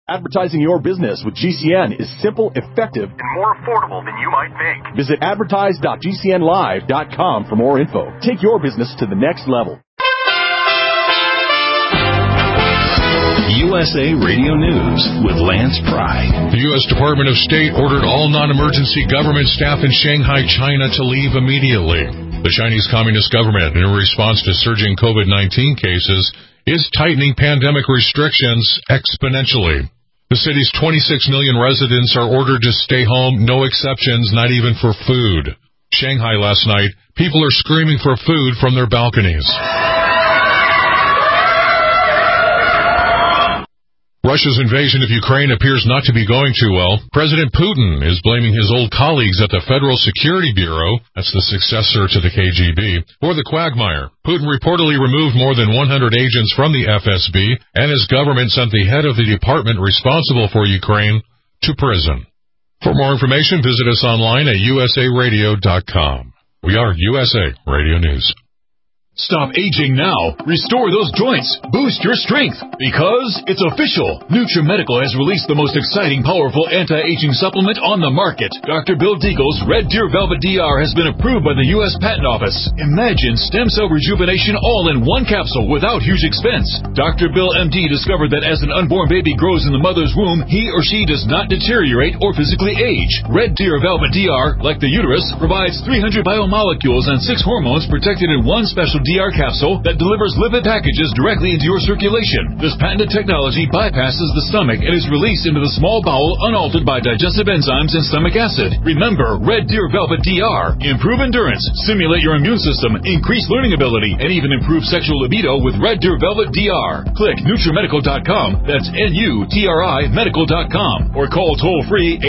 Advertising your business with GCN is simple, effective, and more affordable than you might think. Visit advertise.gcnlive.com for more info. Take your business to the next level. USA Radio News with Lance Pry. The U.S. Department of State ordered all non-emergency government staff in Shanghai, China to leave immediately. The Chinese Communist government, in response to surging COVID-19 cases, is tightening pandemic restrictions exponentially. The city's 26 million residents are ordered to stay home, no exceptions, not even for food. Shanghai last night, people are screaming for food from their balconies. Russia's invasion of Ukraine appears not to be going too well. President Putin is blaming his old colleagues at the Federal Security Bureau, that's the successor to the KGB, for the quagmire. Putin reportedly removed more than 100 agents from the FSB, and his government sent the head of the department responsible for Ukraine to prison. For more information, visit us online at usaradio.com. We are USA Radio News. Stop aging now. Restore those joints. Boost your strength. Because it's official. NutriMedical has released the most exciting, powerful anti-aging supplement on the market. Dr. Bill Deagle's Red Deer Velvet DR has been approved by the U.S. Patent Office. Imagine stem cell rejuvenation all in one capsule without huge expense. Dr. Bill MD discovered that as an unborn baby grows in the mother's womb, he or she does not deteriorate or physically age. Red Deer Velvet DR, like the uterus, provides 300 biomolecules and 6 hormones protected in one special DR capsule that delivers lipid packages directly into your circulation. This patented technology bypasses the stomach and is released into the small bowel unaltered by digestive enzymes and stomach acid. Remember, Red Deer Velvet DR. Improve endurance, stimulate your immune system, increase learning ability, and even improve sexual libido with Red Deer Velvet DR. Click NutriMedical.com, that's N-U-T-R-I Medical.com, or call toll-free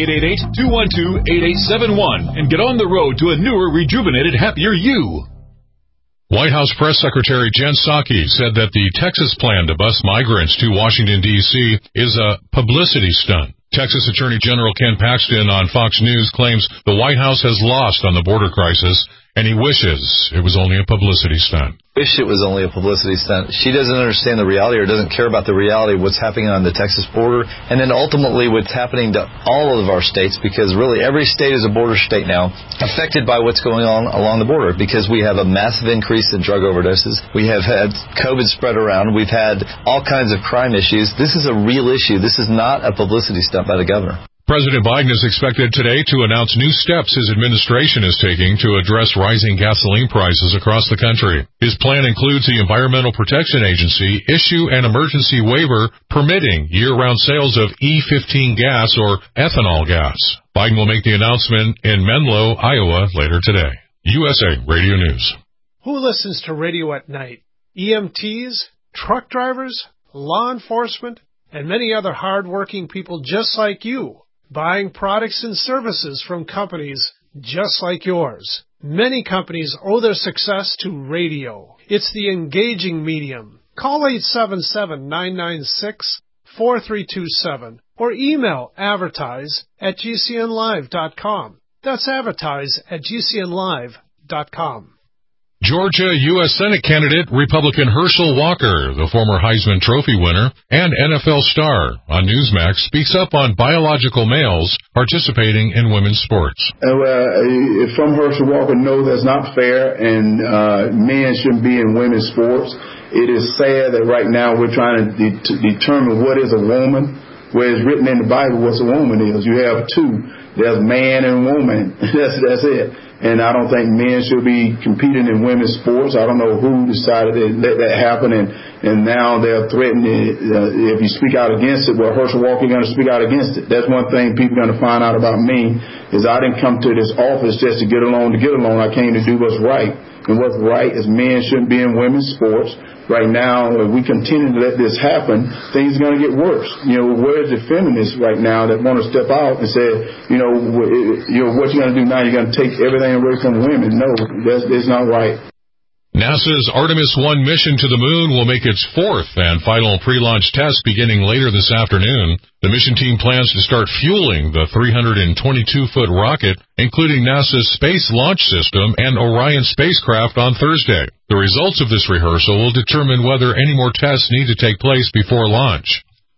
888-212-8871 and get on the road to a newer, rejuvenated, happier you. White House Press Secretary Jen Psaki said that the Texas plan to bus migrants to Washington, D.C. is a publicity stunt. Texas Attorney General Ken Paxton on Fox News claims the White House has lost on the border crisis, and he wishes it was only a publicity stunt. Wish it was only a publicity stunt. She doesn't understand the reality or doesn't care about the reality of what's happening on the Texas border, and then ultimately what's happening to all of our states, because really every state is a border state now, affected by what's going on along the border, because we have a massive increase in drug overdoses. We have had COVID spread around. We've had all kinds of crime issues. This is a real issue. This is not a publicity stunt by the governor. President Biden is expected today to announce new steps his administration is taking to address rising gasoline prices across the country. His plan includes the Environmental Protection Agency issue an emergency waiver permitting year-round sales of E15 gas or ethanol gas. Biden will make the announcement in Menlo, Iowa later today. USA Radio News. Who listens to radio at night? EMTs, truck drivers, law enforcement, and many other hard-working people just like you, buying products and services from companies just like yours. Many companies owe their success to radio. It's the engaging medium. Call 877-996-4327 or email advertise@gcnlive.com. That's advertise@gcnlive.com. Georgia U.S. Senate candidate Republican Herschel Walker, the former Heisman Trophy winner and NFL star on Newsmax, speaks up on biological males participating in women's sports. From Herschel Walker, no, that's not fair, and men shouldn't be in women's sports. It is sad that right now we're trying to determine what is a woman, where it's written in the Bible what a woman is. You have two. There's man and woman. That's it. And I don't think men should be competing in women's sports. I don't know who decided to let that happen, and now they're threatening if you speak out against it, well, Herschel Walker going to speak out against it. That's one thing people are going to find out about me, is I didn't come to this office just to get along. I came to do what's right. And what's right is men shouldn't be in women's sports. Right now, if we continue to let this happen, things are going to get worse. Where's the feminists right now that want to step out and say, what you're going to do now? You're going to take everything away from women? No, that's not right. NASA's Artemis 1 mission to the moon will make its fourth and final pre-launch test beginning later this afternoon. The mission team plans to start fueling the 322-foot rocket, including NASA's Space Launch System and Orion spacecraft on Thursday. The results of this rehearsal will determine whether any more tests need to take place before launch.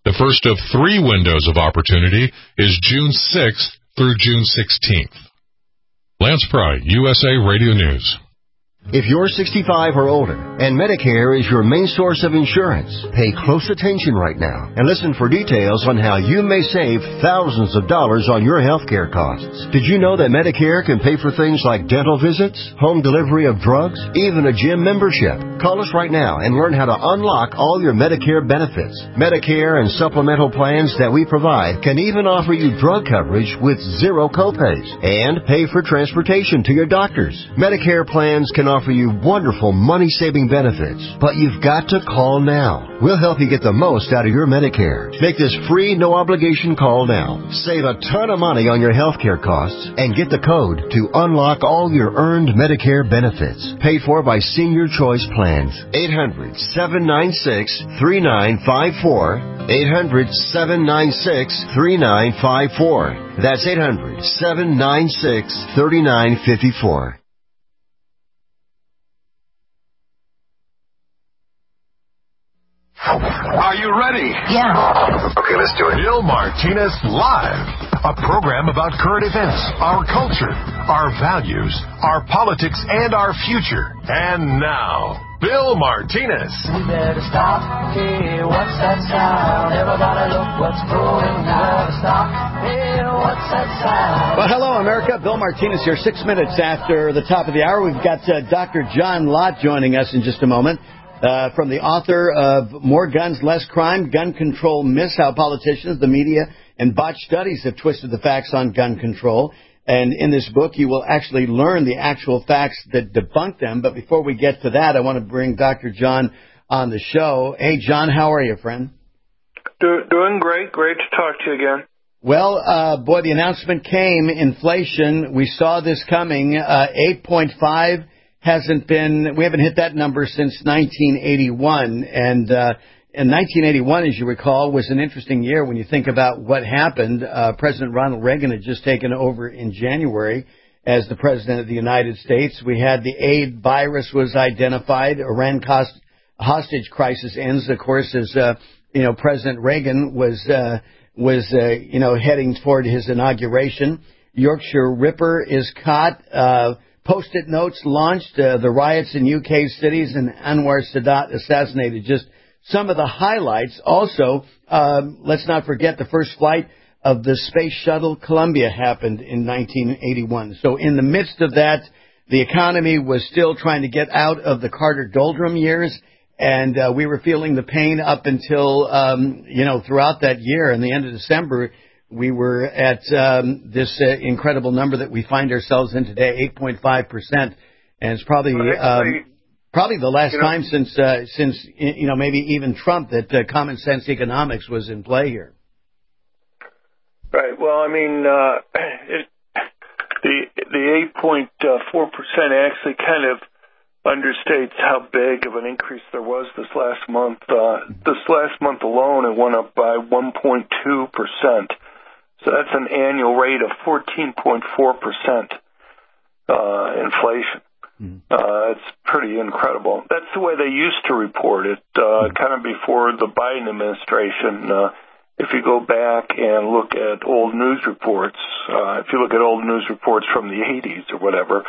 The first of 3 windows of opportunity is June 6th through June 16th. Lance Pry, USA Radio News. If you're 65 or older and Medicare is your main source of insurance, pay close attention right now and listen for details on how you may save thousands of dollars on your health care costs. Did you know that Medicare can pay for things like dental visits, home delivery of drugs, even a gym membership? Call us right now and learn how to unlock all your Medicare benefits. Medicare and supplemental plans that we provide can even offer you drug coverage with 0 copays and pay for transportation to your doctors. Medicare plans can offer you wonderful money-saving benefits, but you've got to call now. We'll help you get the most out of your Medicare. Make this free, no-obligation call now. Save a ton of money on your health care costs and get the code to unlock all your earned Medicare benefits. Paid for by Senior Choice Plans. 800-796-3954. 800-796-3954. That's 800-796-3954. Are you ready? Yeah. Okay, let's do it. Bill Martinez Live. A program about current events, our culture, our values, our politics, and our future. And now, Bill Martinez. We better stop. Hey, what's that sound? Everybody look what's going on. Stop. Hey, what's that sound? Well, hello, America. Bill Martinez here. 6 minutes after the top of the hour. We've got Dr. John Lott joining us in just a moment. From the author of More Guns, Less Crime, Gun Control Myths, How Politicians, the Media, and Botched Studies Have Twisted the Facts on Gun Control. And in this book, you will actually learn the actual facts that debunk them. But before we get to that, I want to bring Dr. John on the show. Hey, John, how are you, friend? Doing great. Great to talk to you again. Well, boy, the announcement came. Inflation, we saw this coming, 8.5. We haven't hit that number since 1981. And in 1981, as you recall, was an interesting year when you think about what happened. President Ronald Reagan had just taken over in January as the President of the United States. We had the AIDS virus was identified. Iran hostage crisis ends, of course, as President Reagan was heading toward his inauguration. Yorkshire Ripper is caught. Post-it notes launched, the riots in UK cities, and Anwar Sadat assassinated. Just some of the highlights. Also, let's not forget the first flight of the Space Shuttle Columbia happened in 1981. So in the midst of that, the economy was still trying to get out of the Carter doldrum years, and we were feeling the pain up until, throughout that year. In the end of December, we were at this incredible number that we find ourselves in today, 8.5%, and it's probably the last time since maybe even Trump that common sense economics was in play here. Right. Well, I mean, the 8.4% actually kind of understates how big of an increase there was this last month. This last month alone, it went up by 1.2%. So that's an annual rate of 14.4% inflation. It's pretty incredible. That's the way they used to report it, kind of before the Biden administration. If you go back and look at old news reports, if you look at old news reports from the 80s or whatever,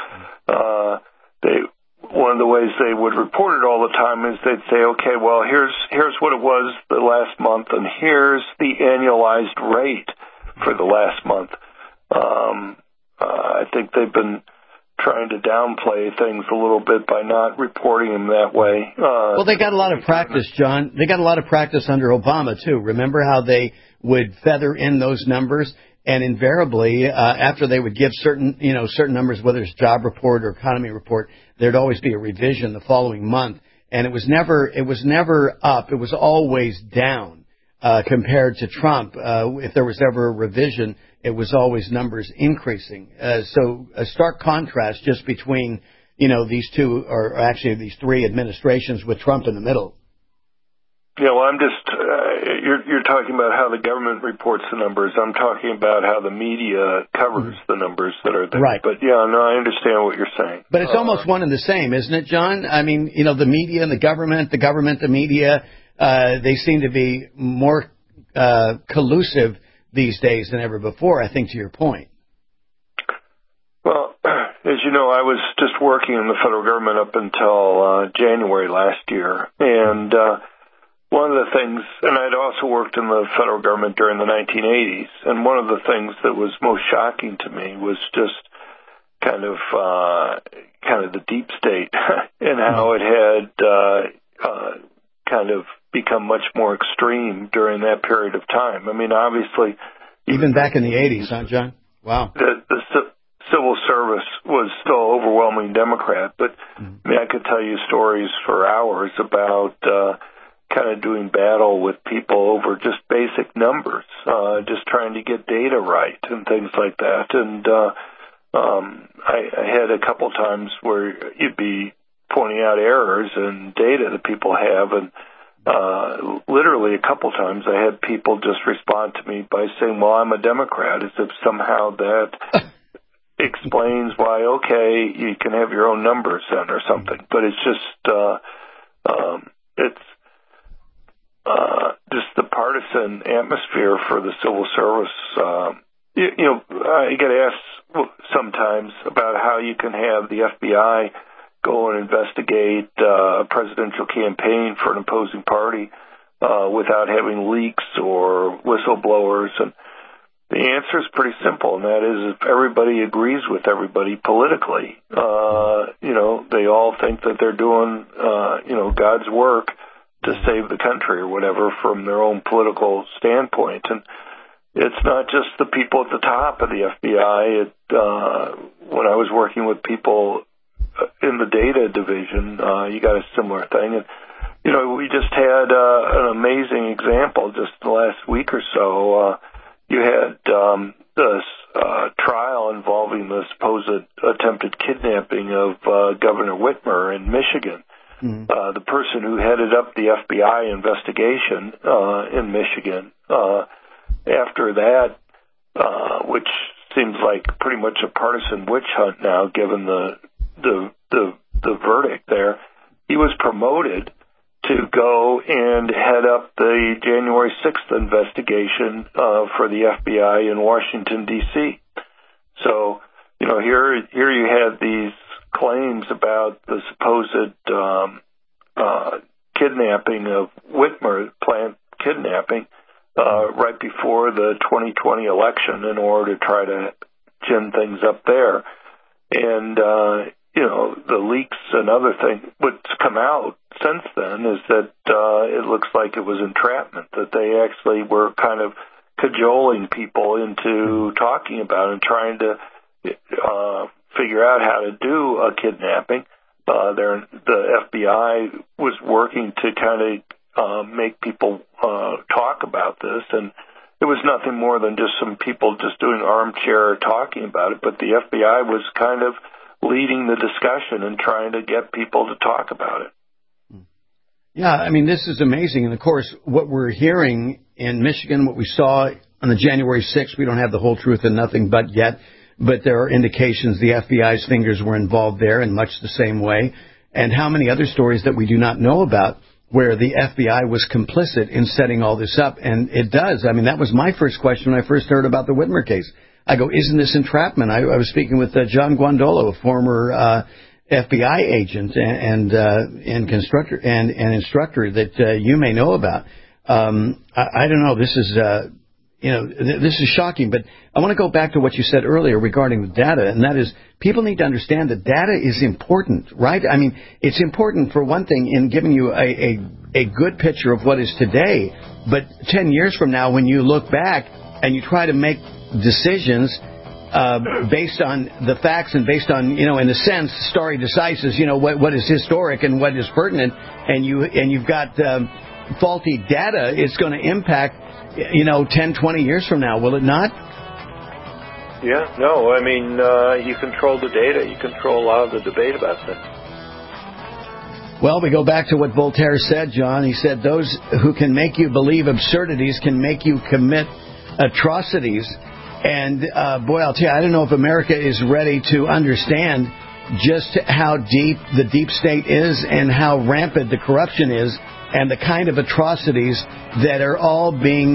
one of the ways they would report it all the time is they'd say, okay, well, here's what it was the last month, and here's the annualized rate for the last month. I think they've been trying to downplay things a little bit by not reporting them that way. Well, they got a lot of practice, John. They got a lot of practice under Obama, too. Remember how they would feather in those numbers? And invariably, after they would give certain numbers, whether it's job report or economy report, there'd always be a revision the following month. And it was never up. It was always down. Compared to Trump, if there was ever a revision, it was always numbers increasing. So a stark contrast just between, these two, or actually these three administrations with Trump in the middle. Yeah, well, I'm just, you're talking about how the government reports the numbers. I'm talking about how the media covers the numbers that are there. Right. But, yeah, no, I understand what you're saying. But it's almost one and the same, isn't it, John? I mean, the media and the government, the media, they seem to be more collusive these days than ever before, I think, to your point. Well, as you know, I was just working in the federal government up until January last year. And one of the things, and I'd also worked in the federal government during the 1980s, and one of the things that was most shocking to me was just kind of the deep state and how it had kind of become much more extreme during that period of time. I mean, obviously, even back in the 80s, huh, John? Wow. The civil service was still overwhelming Democrat, but I mean, I could tell you stories for hours about kind of doing battle with people over just basic numbers, just trying to get data right and things like that. And I had a couple times where you'd be pointing out errors in data that people have, and literally a couple times I had people just respond to me by saying, well, I'm a Democrat, as if somehow that explains why, okay, you can have your own numbers then or something. But it's just, just the partisan atmosphere for the civil service. I get asked sometimes about how you can have the FBI go and investigate a presidential campaign for an opposing party without having leaks or whistleblowers. And the answer is pretty simple, and that is if everybody agrees with everybody politically, they all think that they're doing, God's work to save the country or whatever from their own political standpoint. And it's not just the people at the top of the FBI. When I was working with people in the data division, you got a similar thing. And, we just had an amazing example just the last week or so. You had this trial involving the supposed attempted kidnapping of Governor Whitmer in Michigan. The person who headed up the FBI investigation in Michigan, after that, which seems like pretty much a partisan witch hunt now, given the verdict there, he was promoted to go and head up the January 6th investigation for the FBI in Washington, D.C. So, here you had these claims about the supposed kidnapping of Whitmer, planned kidnapping, right before the 2020 election in order to try to gin things up there. And, the leaks and other things, what's come out since then is that it looks like it was entrapment, that they actually were kind of cajoling people into talking about and trying to figure out how to do a kidnapping. The FBI was working to kind of make people talk about this, and it was nothing more than just some people just doing armchair talking about it, but the FBI was kind of leading the discussion and trying to get people to talk about it. Yeah, I mean, this is amazing. And, of course, what we're hearing in Michigan, what we saw on the January 6th, we don't have the whole truth and nothing but yet, but there are indications the FBI's fingers were involved there in much the same way. And how many other stories that we do not know about where the FBI was complicit in setting all this up. And it does. I mean, that was my first question when I first heard about the Whitmer case. I go, isn't this entrapment? I was speaking with John Guandolo, a former FBI agent and instructor that you may know about. I don't know. This is this is shocking. But I want to go back to what you said earlier regarding the data, and that is people need to understand that data is important, right? I mean, it's important for one thing in giving you a good picture of what is today. But 10 years from now, when you look back and you try to make decisions based on the facts and based on, in a sense, stare decisis, what is historic and what is pertinent, and you've got faulty data, it's going to impact, 10, 20 years from now, will it not? Yeah, no, I mean, you control the data. You control a lot of the debate about that. Well, we go back to what Voltaire said, John. He said, those who can make you believe absurdities can make you commit atrocities. And, boy, I'll tell you, I don't know if America is ready to understand just how deep the deep state is and how rampant the corruption is and the kind of atrocities that are all being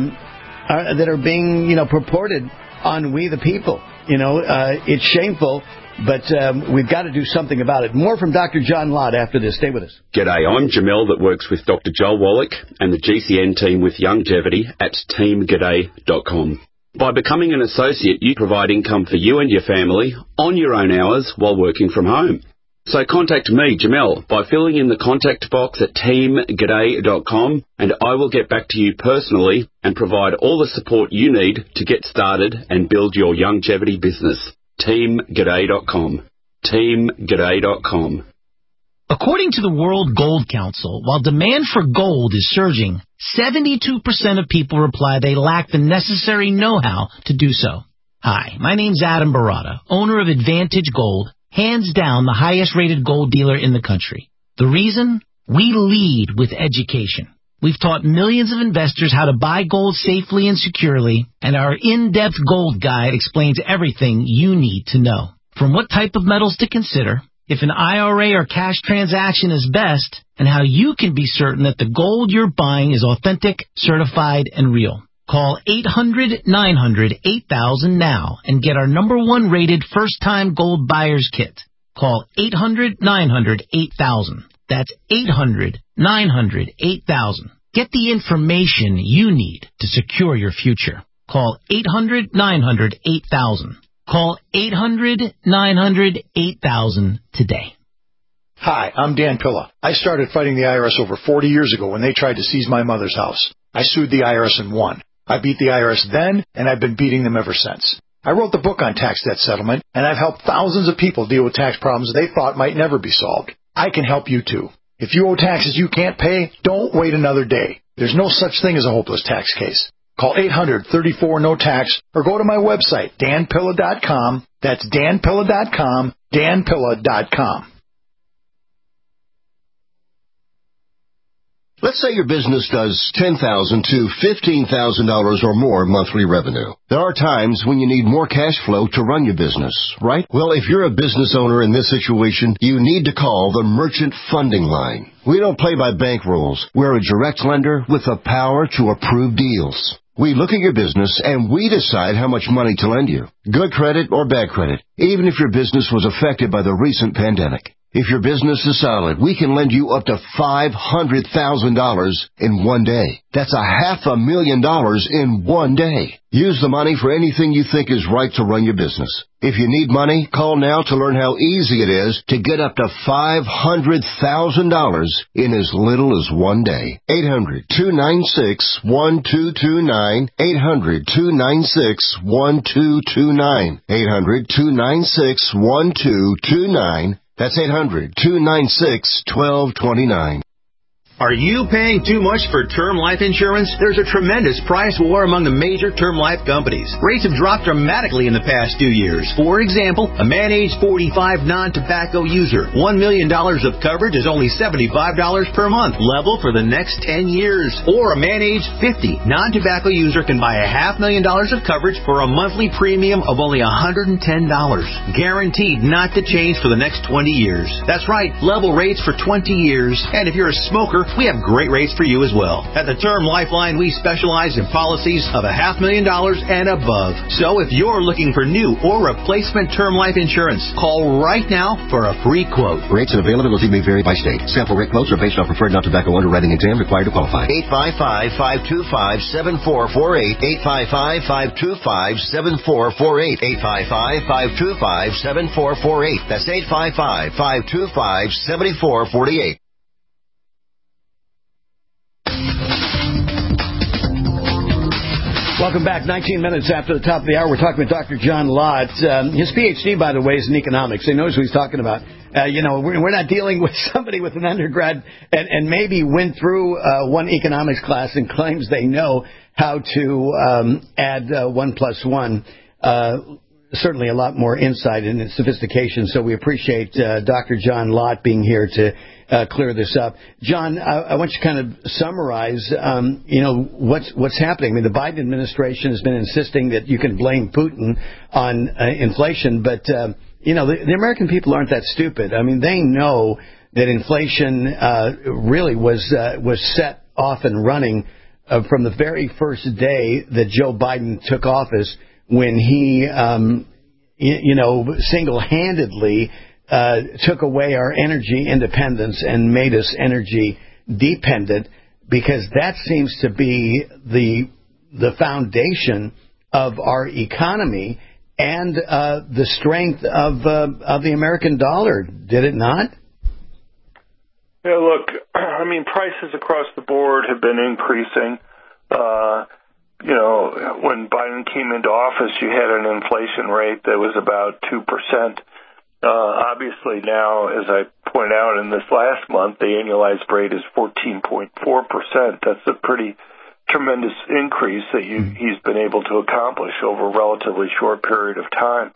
purported on we the people. It's shameful, but we've got to do something about it. More from Dr. John Lott after this. Stay with us. G'day, I'm Jamel that works with Dr. Joel Wallach and the GCN team with Longevity at teamg'day.com. By becoming an associate, you provide income for you and your family on your own hours while working from home. So contact me, Jamel, by filling in the contact box at teamg'day.com, and I will get back to you personally and provide all the support you need to get started and build your longevity business. teamg'day.com. teamg'day.com. According to the World Gold Council, while demand for gold is surging, 72% of people reply they lack the necessary know-how to do so. Hi, my name's Adam Barata, owner of Advantage Gold, hands down the highest-rated gold dealer in the country. The reason? We lead with education. We've taught millions of investors how to buy gold safely and securely, and our in-depth gold guide explains everything you need to know. From what type of metals to consider, if an IRA or cash transaction is best, and how you can be certain that the gold you're buying is authentic, certified, and real. Call 800-900-8000 now and get our #1 rated first-time gold buyer's kit. Call 800-900-8000. That's 800-900-8000. Get the information you need to secure your future. Call 800-900-8000. Call 800-900-8000 today. Hi, I'm Dan Pilla. I started fighting the IRS over 40 years ago when they tried to seize my mother's house. I sued the IRS and won. I beat the IRS then, and I've been beating them ever since. I wrote the book on tax debt settlement, and I've helped thousands of people deal with tax problems they thought might never be solved. I can help you too. If you owe taxes you can't pay, don't wait another day. There's no such thing as a hopeless tax case. Call 800-34-NO-TAX or go to my website, danpilla.com. That's danpilla.com, danpilla.com. Let's say your business does $10,000 to $15,000 or more monthly revenue. There are times when you need more cash flow to run your business, right? Well, if you're a business owner in this situation, you need to call the Merchant Funding Line. We don't play by bank rules. We're a direct lender with the power to approve deals. We look at your business and we decide how much money to lend you. Good credit or bad credit, even if your business was affected by the recent pandemic. If your business is solid, we can lend you up to $500,000 in one day. That's $500,000 in one day. Use the money for anything you think is right to run your business. If you need money, call now to learn how easy it is to get up to $500,000 in as little as one day. 800-296-1229. 800-296-1229. 800-296-1229. That's 800-296-1229. Are you paying too much for term life insurance? There's a tremendous price war among the major term life companies. Rates have dropped dramatically in the past 2 years. For example, a man age 45 non-tobacco user, $1 million of coverage is only $75 per month, level for the next 10 years. Or a man age 50 non-tobacco user can buy $500,000 of coverage for a monthly premium of only $110, guaranteed not to change for the next 20 years. That's right, level rates for 20 years. And if you're a smoker, we have great rates for you as well. At the Term Lifeline, we specialize in policies of $500,000 and above. So if you're looking for new or replacement term life insurance, call right now for a free quote. Rates and availability may vary by state. Sample rate quotes are based on preferred non-tobacco underwriting exam required to qualify. 855-525-7448. 855-525-7448. 855-525-7448. That's 855-525-7448. Welcome back. 19 minutes after the top of the hour, we're talking with Dr. John Lott. His PhD, by the way, is in economics. He knows what he's talking about. We're not dealing with somebody with an undergrad and maybe went through one economics class and claims they know how to add 1 + 1. Certainly a lot more insight and sophistication. So we appreciate Dr. John Lott being here to clear this up. John, I want you to kind of summarize, what's happening. I mean, the Biden administration has been insisting that you can blame Putin on inflation, but, the American people aren't that stupid. I mean, they know that inflation really was set off and running from the very first day that Joe Biden took office, when he, single-handedly took away our energy independence and made us energy dependent, because that seems to be the foundation of our economy and the strength of the American dollar, did it not? Yeah, look, I mean, prices across the board have been increasing. When Biden came into office, you had an inflation rate that was about 2%. Obviously now, as I point out, in this last month, the annualized rate is 14.4%. That's a pretty tremendous increase that he's been able to accomplish over a relatively short period of time.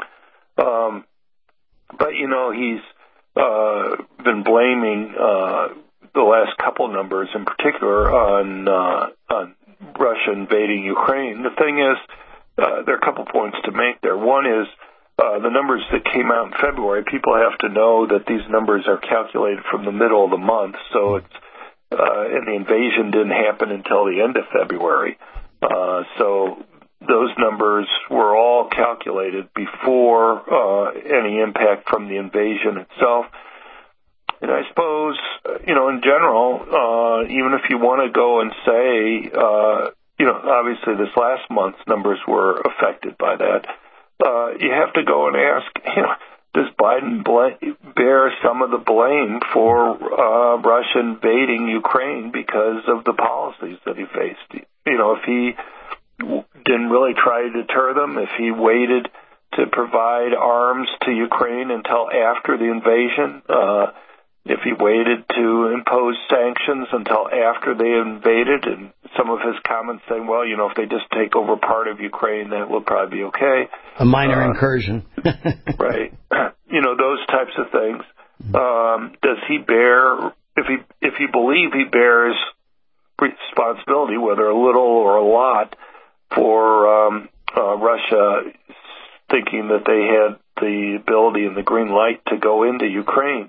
But he's been blaming the last couple numbers in particular on Russia invading Ukraine. The thing is, there are a couple points to make there. One is the numbers that came out in February. People have to know that these numbers are calculated from the middle of the month, so it's and the invasion didn't happen until the end of February. So those numbers were all calculated before any impact from the invasion itself. And I suppose, in general, even if you want to go and say, obviously this last month's numbers were affected by that, you have to go and ask, does Biden bear some of the blame for Russia invading Ukraine because of the policies that he faced? If he didn't really try to deter them, if he waited to provide arms to Ukraine until after the invasion, if he waited to impose sanctions until after they invaded, and some of his comments saying, well, if they just take over part of Ukraine, that will probably be okay. A minor incursion. Right. Those types of things. Does he bear, if you believe he bears responsibility, whether a little or a lot, for Russia thinking that they had the ability and the green light to go into Ukraine,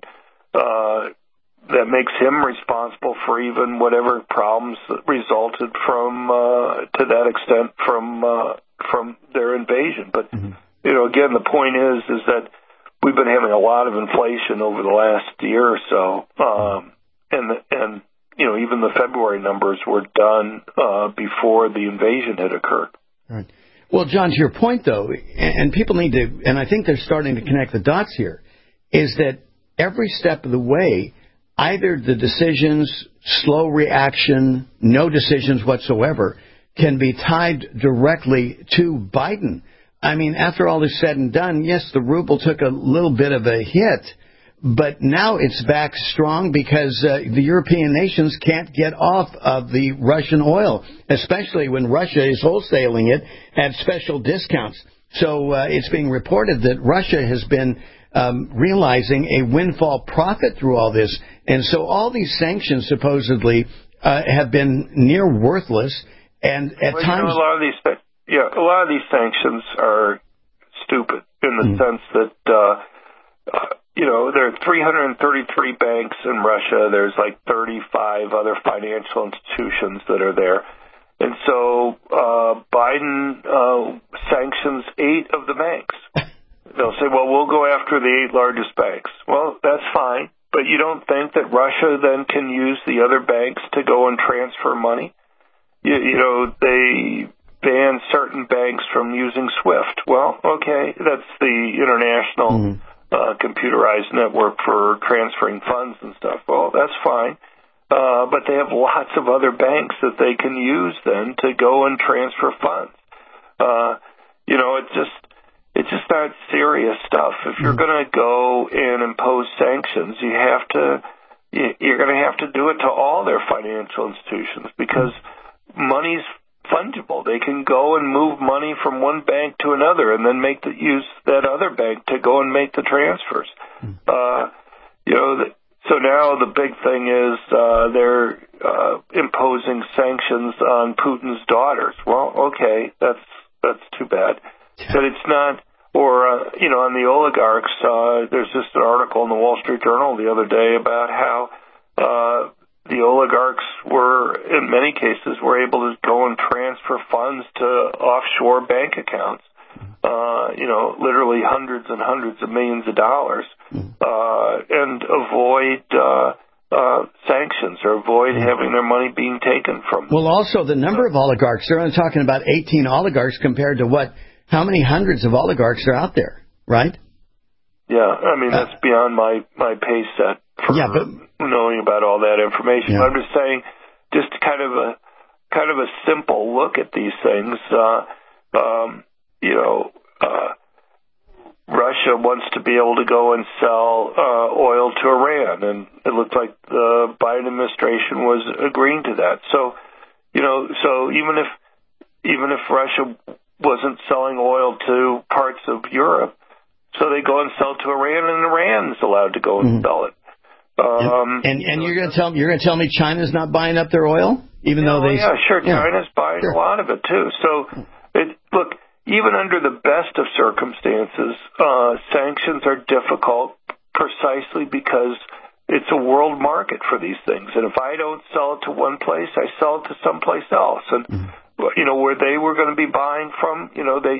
that makes him responsible for even whatever problems that resulted from, to that extent, from their invasion. But again, the point is that we've been having a lot of inflation over the last year or so, and even the February numbers were done before the invasion had occurred. Right. Well, John, to your point, though, and people need to, and I think they're starting to connect the dots here, is that every step of the way, either the decisions, slow reaction, no decisions whatsoever, can be tied directly to Biden. I mean, after all is said and done, yes, the ruble took a little bit of a hit, but now it's back strong because the European nations can't get off of the Russian oil, especially when Russia is wholesaling it at special discounts. So it's being reported that Russia has been realizing a windfall profit through all this. And so all these sanctions supposedly have been near worthless. And at times... a lot of these sanctions are stupid in the sense that, there are 333 banks in Russia. There's like 35 other financial institutions that are there. And so Biden sanctions 8 of the banks. They'll say, well, we'll go after the 8 largest banks. Well, that's fine, but you don't think that Russia then can use the other banks to go and transfer money? They ban certain banks from using SWIFT. Well, okay, that's the international computerized network for transferring funds and stuff. Well, that's fine. But they have lots of other banks that they can use then to go and transfer funds. It's just not serious stuff. If you're going to go and impose sanctions, you're going to have to do it to all their financial institutions because money's fungible. They can go and move money from one bank to another and then use that other bank to go and make the transfers. So now the big thing is they're imposing sanctions on Putin's daughters. Well, okay, that's too bad. But it's not, or on the oligarchs, there's just an article in the Wall Street Journal the other day about how the oligarchs in many cases, were able to go and transfer funds to offshore bank accounts, literally hundreds and hundreds of millions of dollars, and avoid sanctions or avoid having their money being taken from them. Well, also the number of oligarchs, they're only talking about 18 oligarchs compared to how many hundreds of oligarchs are out there, right? Yeah, I mean, that's beyond my pay set for knowing about all that information. Yeah. I'm just saying, just kind of a simple look at these things. Russia wants to be able to go and sell oil to Iran, and it looked like the Biden administration was agreeing to that. So even if Russia wasn't selling oil to parts of Europe, so they go and sell to Iran, and Iran's allowed to go and sell it. And you're going to tell me China's not buying up their oil, even though they? Yeah, sure. China's buying a lot of it too. So look. Even under the best of circumstances, sanctions are difficult precisely because it's a world market for these things. And if I don't sell it to one place, I sell it to someplace else. And, where they were going to be buying from, the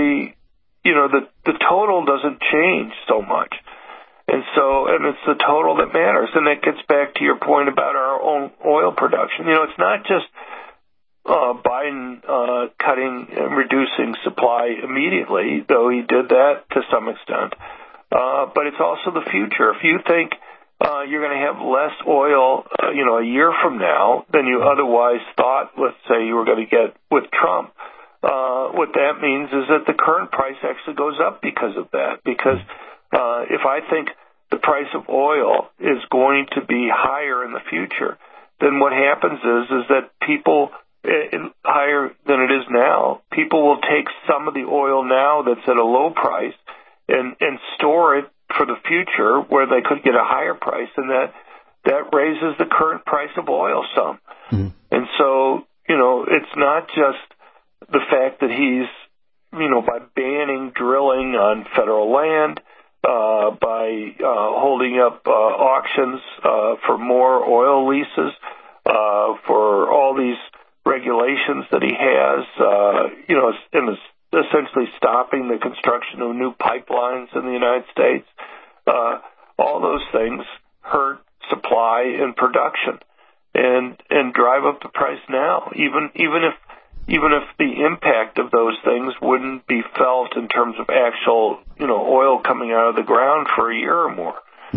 total doesn't change so much. And it's the total that matters. And that gets back to your point about our own oil production. It's not just Biden cutting and reducing supply immediately, though he did that to some extent. But it's also the future. If you think you're going to have less oil, a year from now than you otherwise thought, let's say you were going to get with Trump, what that means is that the current price actually goes up because of that. Because if I think the price of oil is going to be higher in the future, then what happens is that people higher than it is now, people will take some of the oil now that's at a low price and store it for the future where they could get a higher price, and that raises the current price of oil some. And so, it's not just the fact that he's, by banning drilling on federal land, by holding up auctions for more oil leases, for all these regulations that he has, and is essentially stopping the construction of new pipelines in the United States. All those things hurt supply and production and drive up the price now. Even if the impact of those things wouldn't be felt in terms of actual, oil coming out of the ground for a year or more.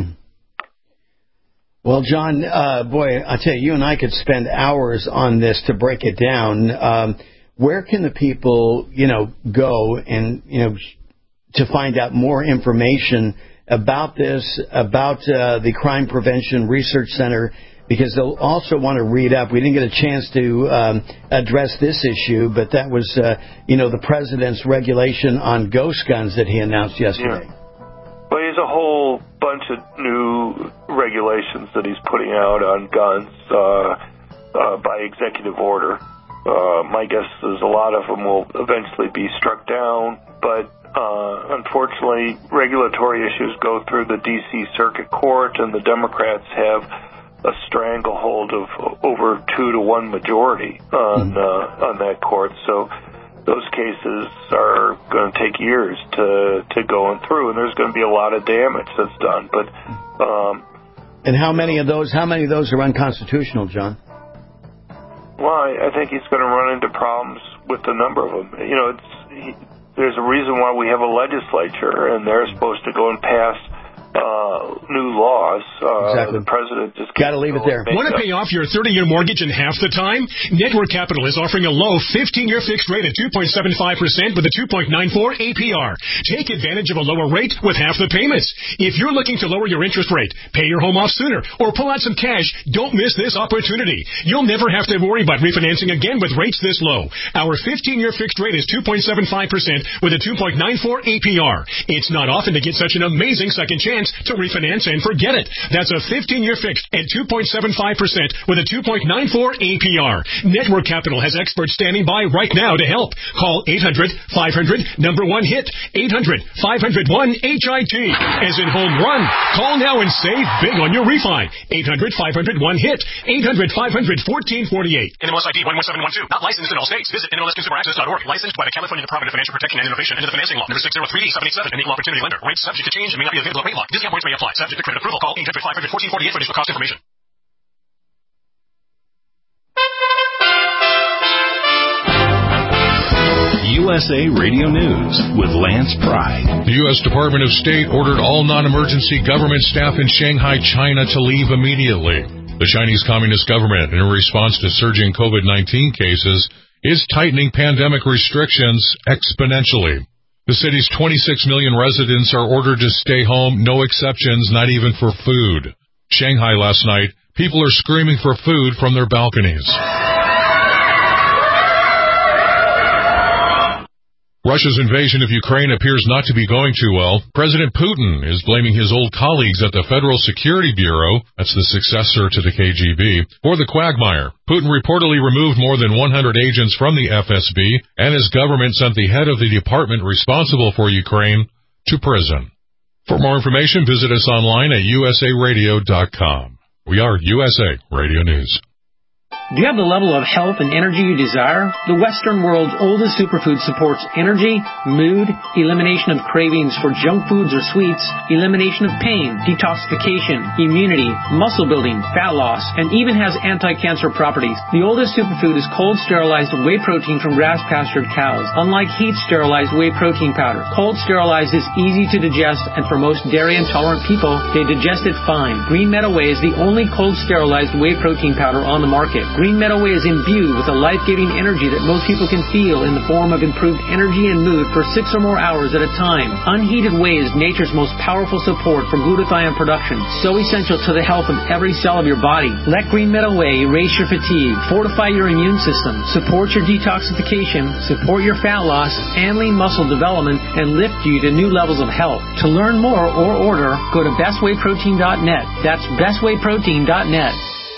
Well, John, I tell you and I could spend hours on this to break it down. Where can the people, go and, to find out more information about this, about the Crime Prevention Research Center, because they'll also want to read up. We didn't get a chance to address this issue, but that was, the president's regulation on ghost guns that he announced yesterday. Yeah. Well, he has a whole bunch of new regulations that he's putting out on guns by executive order. My guess is a lot of them will eventually be struck down, but unfortunately, regulatory issues go through the D.C. Circuit Court, and the Democrats have a stranglehold of over 2-to-1 majority on that court. So those cases are going to take years to go through, and there's going to be a lot of damage that's done. But and how many of those are unconstitutional, John? Well, I think he's going to run into problems with a number of them. There's a reason why we have a legislature, and they're supposed to go and pass new laws. Exactly. The president just got to leave it there. Want to pay off your 30-year mortgage in half the time? Network Capital is offering a low 15-year fixed rate at 2.75% with a 2.94 APR. Take advantage of a lower rate with half the payments. If you're looking to lower your interest rate, pay your home off sooner, or pull out some cash, don't miss this opportunity. You'll never have to worry about refinancing again with rates this low. Our 15-year fixed rate is 2.75% with a 2.94 APR. It's not often to get such an amazing second chance to refinance and forget it. That's a 15-year fixed at 2.75% with a 2.94 APR. Network Capital has experts standing by right now to help. Call 800-500-1-HIT. 800-500-1-HIT. As in home run. Call now and save big on your refi. 800-500-1-HIT. 800-500-1448. NMLS ID 11712. Not licensed in all states. Visit NMLSConsumerAccess.org. Licensed by the California Department of Financial Protection and Innovation under the financing law. Number 603D787. An equal opportunity lender. Rates subject to change and may not be available at rate lock. Discount points may apply. Subject to credit approval. Call 800-500-1448 for additional cost information. USA Radio News with Lance Pry. The U.S. Department of State ordered all non-emergency government staff in Shanghai, China to leave immediately. The Chinese Communist government, in response to surging COVID-19 cases, is tightening pandemic restrictions exponentially. The city's 26 million residents are ordered to stay home, no exceptions, not even for food. Shanghai last night, people are screaming for food from their balconies. Russia's invasion of Ukraine appears not to be going too well. President Putin is blaming his old colleagues at the Federal Security Bureau, that's the successor to the KGB, for the quagmire. Putin reportedly removed more than 100 agents from the FSB, and his government sent the head of the department responsible for Ukraine to prison. For more information, visit us online at usaradio.com. We are USA Radio News. Do you have the level of health and energy you desire? The Western world's oldest superfood supports energy, mood, elimination of cravings for junk foods or sweets, elimination of pain, detoxification, immunity, muscle building, fat loss, and even has anti-cancer properties. The oldest superfood is cold sterilized whey protein from grass-pastured cows. Unlike heat sterilized whey protein powder, cold sterilized is easy to digest, and for most dairy-intolerant people, they digest it fine. Green Meadow Whey is the only cold sterilized whey protein powder on the market. Green Meadow Whey is imbued with a life-giving energy that most people can feel in the form of improved energy and mood for 6 or more hours at a time. Unheated whey is nature's most powerful support for glutathione production, so essential to the health of every cell of your body. Let Green Meadow Whey erase your fatigue, fortify your immune system, support your detoxification, support your fat loss and lean muscle development, and lift you to new levels of health. To learn more or order, go to bestwayprotein.net. That's bestwayprotein.net.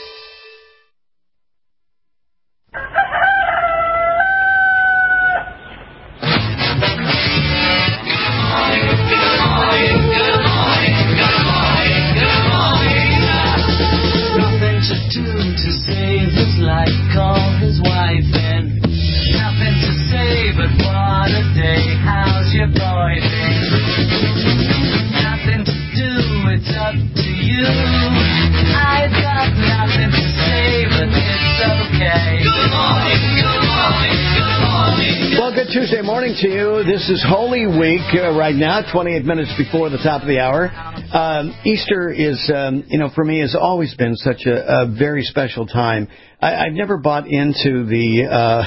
Tuesday morning to you. This is Holy Week right now, 28 minutes before the top of the hour. Easter is, for me has always been such a very special time. I've never bought into the,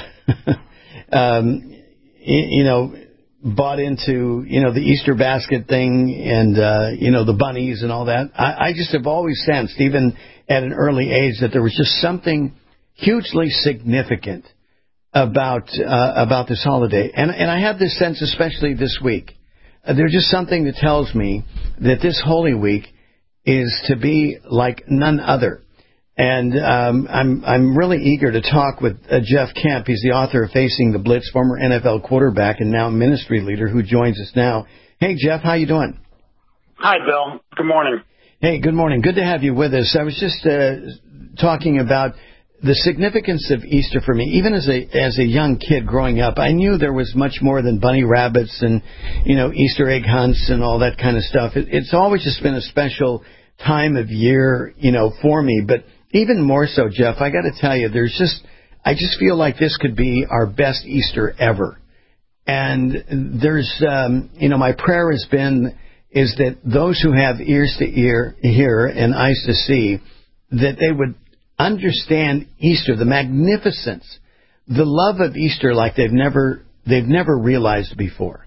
the Easter basket thing and, the bunnies and all that. I just have always sensed, even at an early age, that there was just something hugely significant about this holiday, and I have this sense, especially this week. There's just something that tells me that this Holy Week is to be like none other. And I'm really eager to talk with Jeff Kemp. He's the author of Facing the Blitz, former NFL quarterback and now ministry leader, who joins us now. Hey, Jeff, how you doing? Hi, Bill. Good morning. Hey, good morning. Good to have you with us. I was just talking about the significance of Easter for me. Even as a young kid growing up, I knew there was much more than bunny rabbits and, Easter egg hunts and all that kind of stuff. It's always just been a special time of year, for me. But even more so, Jeff, I got to tell you, I just feel like this could be our best Easter ever. And there's, my prayer is that those who have ears to hear and eyes to see, that they would understand Easter, the magnificence, the love of Easter like they've never realized before.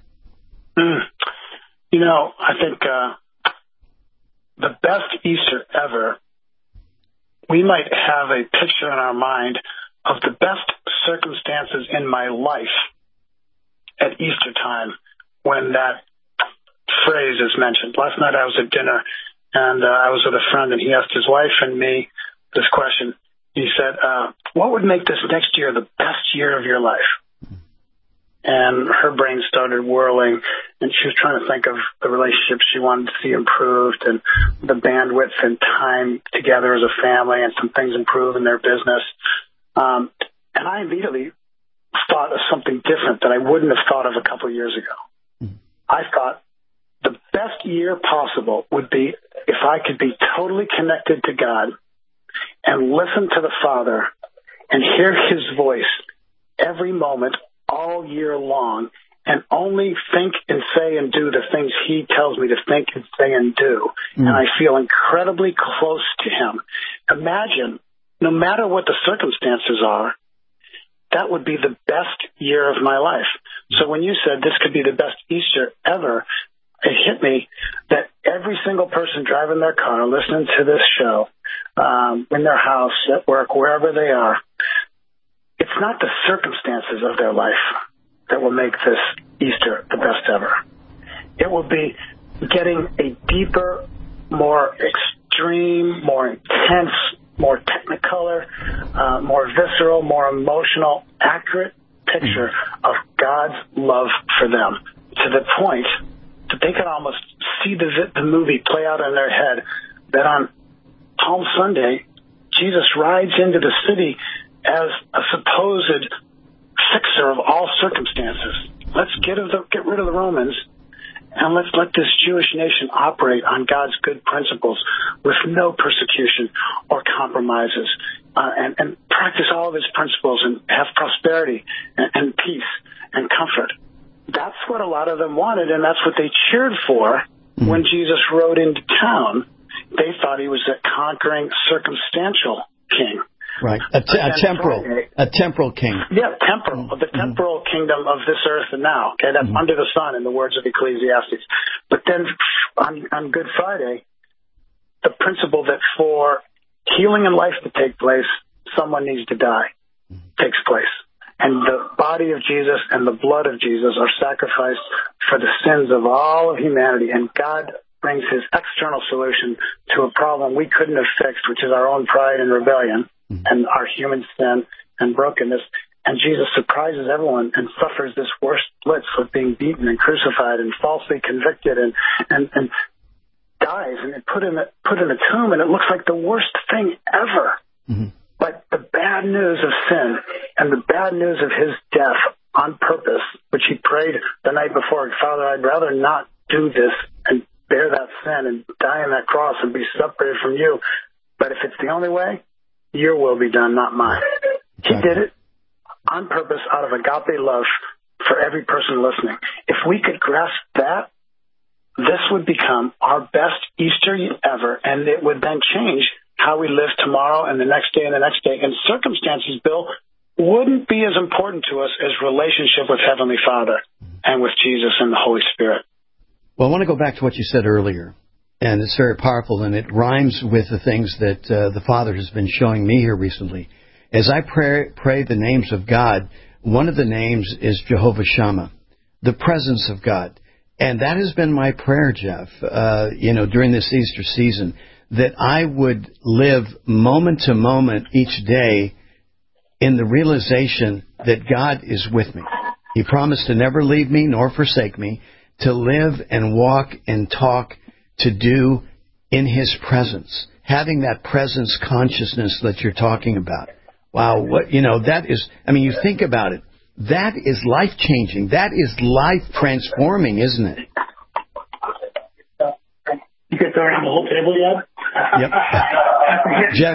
I think the best Easter ever, we might have a picture in our mind of the best circumstances in my life at Easter time when that phrase is mentioned. Last night I was at dinner and I was with a friend, and he asked his wife and me this question. He said, what would make this next year the best year of your life? And her brain started whirling, and she was trying to think of the relationships she wanted to see improved and the bandwidth and time together as a family and some things improve in their business. And I immediately thought of something different that I wouldn't have thought of a couple of years ago. I thought the best year possible would be if I could be totally connected to God and listen to the Father and hear His voice every moment all year long, and only think and say and do the things He tells me to think and say and do. And I feel incredibly close to Him. Imagine, no matter what the circumstances are, that would be the best year of my life. So when you said this could be the best Easter ever, it hit me that every single person driving their car, listening to this show, in their house, at work, wherever they are, it's not the circumstances of their life that will make this Easter the best ever. It will be getting a deeper, more extreme, more intense, more technicolor, more visceral, more emotional, accurate picture of God's love for them, to the point that they can almost see the movie play out in their head, that on Palm Sunday, Jesus rides into the city as a supposed fixer of all circumstances. Let's get rid of the Romans, and let's let this Jewish nation operate on God's good principles with no persecution or compromises, and practice all of His principles and have prosperity and peace and comfort. That's what a lot of them wanted, and that's what they cheered for when Jesus rode into town. They thought He was a conquering, circumstantial king. Right, a temporal king. Yeah, the temporal kingdom of this earth and now. Okay, that's under the sun, in the words of Ecclesiastes. But then on Good Friday, the principle that for healing and life to take place, someone needs to die takes place. And the body of Jesus and the blood of Jesus are sacrificed for the sins of all of humanity. And God brings His external solution to a problem we couldn't have fixed, which is our own pride and rebellion and our human sin and brokenness. And Jesus surprises everyone and suffers this worst blitz with being beaten and crucified and falsely convicted and dies and put in a tomb, and it looks like the worst thing ever. But the bad news of sin and the bad news of His death on purpose, which He prayed the night before, Father, I'd rather not do this and bear that sin and die on that cross and be separated from You. But if it's the only way, Your will be done, not mine. He did it on purpose out of agape love for every person listening. If we could grasp that, this would become our best Easter ever, and it would then change how we live tomorrow and the next day and the next day. And circumstances, Bill, wouldn't be as important to us as relationship with Heavenly Father and with Jesus and the Holy Spirit. Well, I want to go back to what you said earlier, and it's very powerful, and it rhymes with the things that the Father has been showing me here recently. As I pray the names of God, one of the names is Jehovah Shammah, the presence of God. And that has been my prayer, Jeff, during this Easter season, that I would live moment to moment each day in the realization that God is with me. He promised to never leave me nor forsake me, to live and walk and talk, to do in His presence, having that presence consciousness that you're talking about. Wow, that is, you think about it, that is life-changing. That is life-transforming, isn't it? You get there on the whole table yet? Yep. Jeff.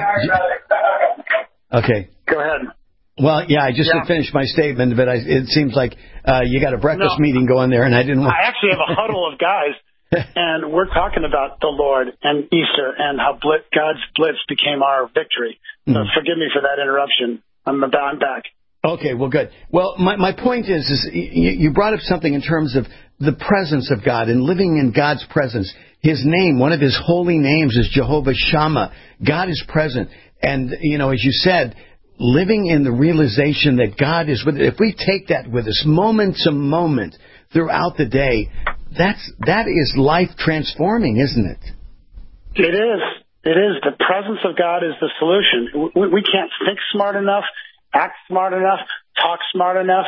Okay. Go ahead. Well, yeah, I just finished my statement, but it seems like you got a breakfast meeting going there, and I didn't want... I actually have a huddle of guys, and we're talking about the Lord and Easter and how God's blitz became our victory. So forgive me for that interruption. I'm back. Okay, well, good. Well, my point is you brought up something in terms of the presence of God and living in God's presence. His name, one of His holy names, is Jehovah Shammah. God is present. And, as you said, living in the realization that God is with us. If we take that with us moment to moment throughout the day, that is life transforming, isn't it? It is. It is. The presence of God is the solution. We can't think smart enough, act smart enough, talk smart enough,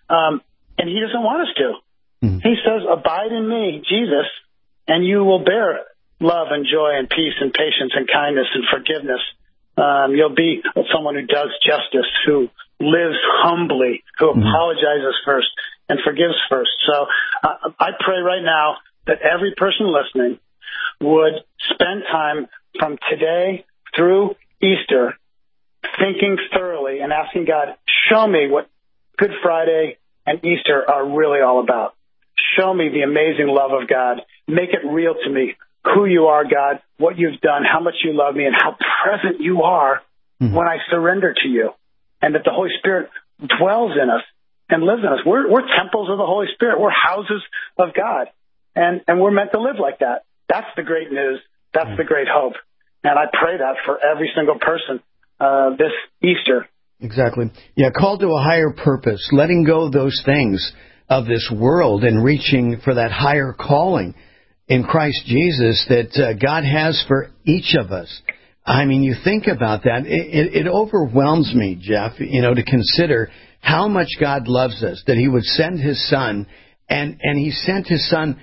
and he doesn't want us to. He says, abide in me, Jesus, and you will bear love and joy and peace and patience and kindness and forgiveness. You'll be someone who does justice, who lives humbly, who apologizes first and forgives first. So I pray right now that every person listening would spend time from today through Easter thinking thoroughly and asking God, show me what Good Friday and Easter are really all about. Show me the amazing love of God. Make it real to me who you are, God, what you've done, how much you love me, and how present you are when I surrender to you, and that the Holy Spirit dwells in us and lives in us. We're temples of the Holy Spirit. We're houses of God, and we're meant to live like that. That's the great news. That's the great hope. And I pray that for every single person this Easter. Exactly. Yeah, called to a higher purpose, letting go of those things of this world and reaching for that higher calling in Christ Jesus that God has for each of us. I mean, you think about that. It overwhelms me, Jeff, to consider how much God loves us, that he would send his son, and he sent his son,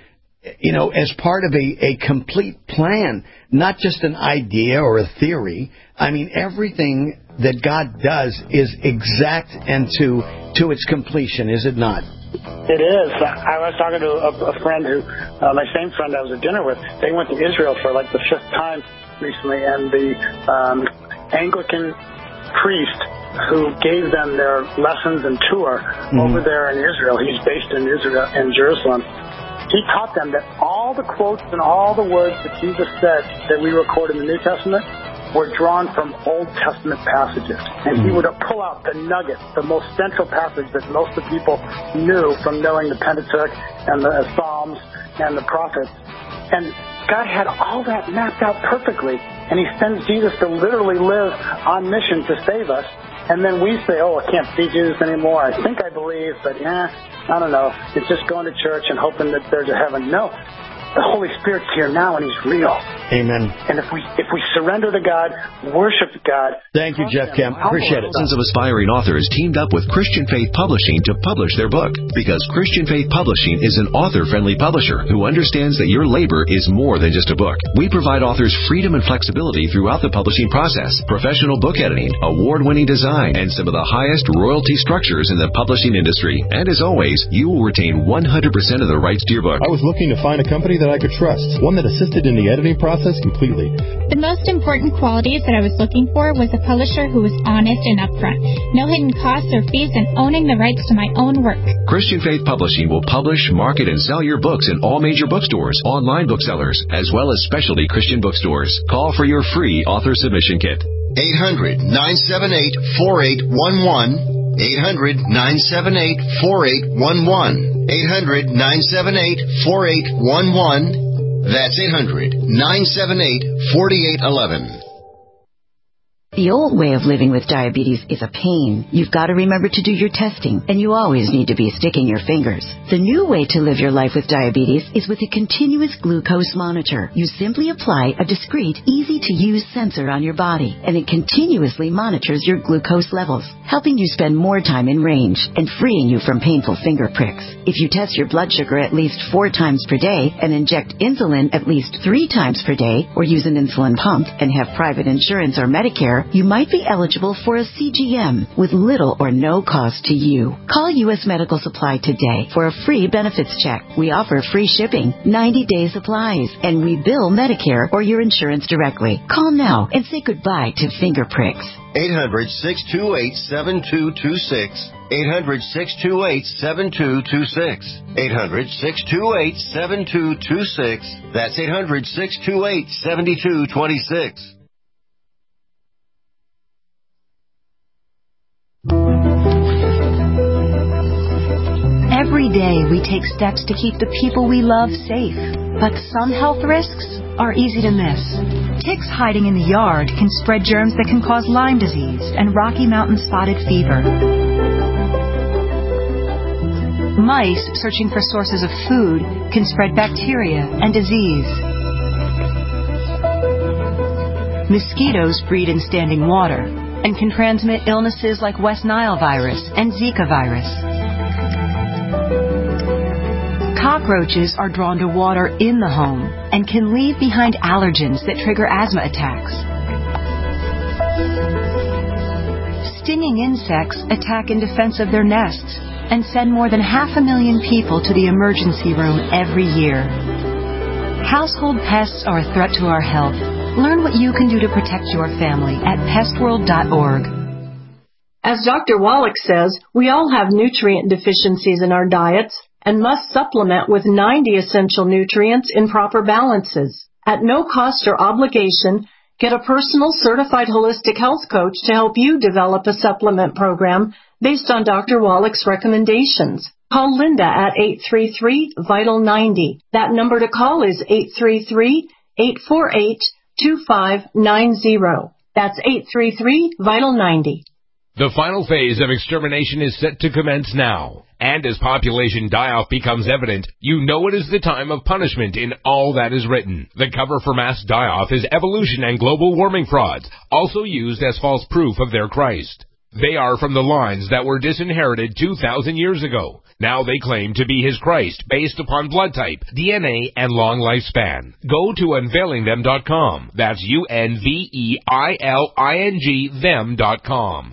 as part of a complete plan, not just an idea or a theory. I mean, everything that God does is exact and to its completion, is it not? It is. I was talking to a friend who, my same friend I was at dinner with, they went to Israel for like the 5th time recently, and the Anglican priest who gave them their lessons and tour over there in Israel, he's based in Israel, in Jerusalem, he taught them that all the quotes and all the words that Jesus said that we record in the New Testament were drawn from Old Testament passages. And he would pull out the nugget, the most central passage that most of the people knew from knowing the Pentateuch and the Psalms and the prophets. And God had all that mapped out perfectly. And he sends Jesus to literally live on mission to save us. And then we say, I can't see Jesus anymore. I think I believe, but I don't know. It's just going to church and hoping that there's a heaven. No. The Holy Spirit's here now, and he's real. Amen. And if we surrender to God, worship God. Thank you, Jeff Kemp. Appreciate it. Thousands of aspiring authors teamed up with Christian Faith Publishing to publish their book. Because Christian Faith Publishing is an author-friendly publisher who understands that your labor is more than just a book. We provide authors freedom and flexibility throughout the publishing process, professional book editing, award-winning design, and some of the highest royalty structures in the publishing industry. And as always, you will retain 100% of the rights to your book. I was looking to find a company that I could trust, one that assisted in the editing process completely. The most important qualities that I was looking for was a publisher who was honest and upfront, no hidden costs or fees, and owning the rights to my own work. Christian Faith Publishing will publish, market, and sell your books in all major bookstores, online booksellers, as well as specialty Christian bookstores. Call for your free author submission kit. 800-978-4811. 800-978-4811. 800-978-4811. That's 800-978-4811. The old way of living with diabetes is a pain. You've got to remember to do your testing, and you always need to be sticking your fingers. The new way to live your life with diabetes is with a continuous glucose monitor. You simply apply a discreet, easy-to-use sensor on your body, and it continuously monitors your glucose levels, helping you spend more time in range and freeing you from painful finger pricks. If you test your blood sugar at least 4 times per day and inject insulin at least 3 times per day, or use an insulin pump and have private insurance or Medicare, you might be eligible for a CGM with little or no cost to you. Call U.S. Medical Supply today for a free benefits check. We offer free shipping, 90-day supplies, and we bill Medicare or your insurance directly. Call now and say goodbye to finger pricks. 800-628-7226. 800-628-7226. 800-628-7226. That's 800-628-7226. Every day we take steps to keep the people we love safe, but some health risks are easy to miss. Ticks hiding in the yard can spread germs that can cause Lyme disease and Rocky Mountain spotted fever. Mice searching for sources of food can spread bacteria and disease. Mosquitoes breed in standing water and can transmit illnesses like West Nile virus and Zika virus. Cockroaches are drawn to water in the home and can leave behind allergens that trigger asthma attacks. Stinging insects attack in defense of their nests and send more than 500,000 people to the emergency room every year. Household pests are a threat to our health. Learn what you can do to protect your family at pestworld.org. As Dr. Wallach says, we all have nutrient deficiencies in our diets and must supplement with 90 essential nutrients in proper balances. At no cost or obligation, get a personal certified holistic health coach to help you develop a supplement program based on Dr. Wallach's recommendations. Call Linda at 833-VITAL-90. That number to call is 833-848-2590. That's 833-VITAL-90. The final phase of extermination is set to commence now. And as population die-off becomes evident, you know it is the time of punishment in all that is written. The cover for mass die-off is evolution and global warming frauds, also used as false proof of their Christ. They are from the lines that were disinherited 2,000 years ago. Now they claim to be his Christ based upon blood type, DNA, and long lifespan. Go to unveilingthem.com. That's UNVEILING them.com.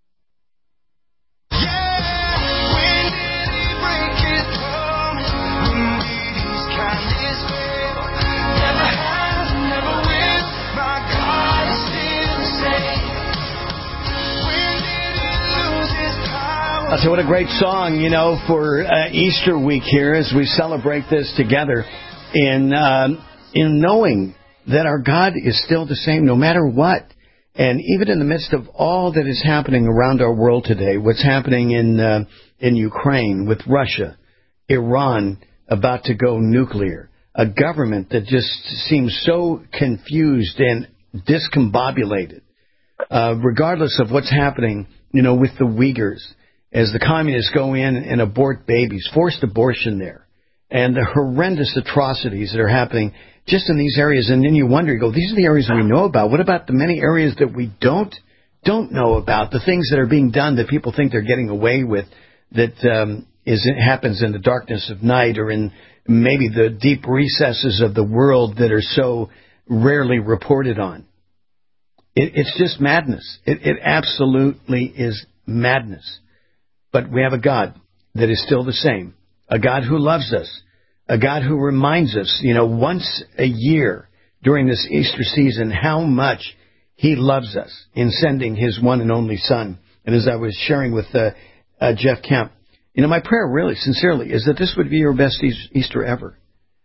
I'll tell you what a great song, for Easter week here as we celebrate this together in knowing that our God is still the same no matter what. And even in the midst of all that is happening around our world today, what's happening in Ukraine with Russia, Iran about to go nuclear, a government that just seems so confused and discombobulated, regardless of what's happening, with the Uyghurs, as the communists go in and abort babies, forced abortion there, and the horrendous atrocities that are happening just in these areas. And then you wonder, these are the areas we know about. What about the many areas that we don't know about, the things that are being done that people think they're getting away with, that happens in the darkness of night or in maybe the deep recesses of the world that are so rarely reported on? It's just madness. It absolutely is madness. But we have a God that is still the same, a God who loves us, a God who reminds us, once a year during this Easter season, how much he loves us in sending his one and only Son. And as I was sharing with Jeff Kemp, my prayer really, sincerely, is that this would be your best Easter ever.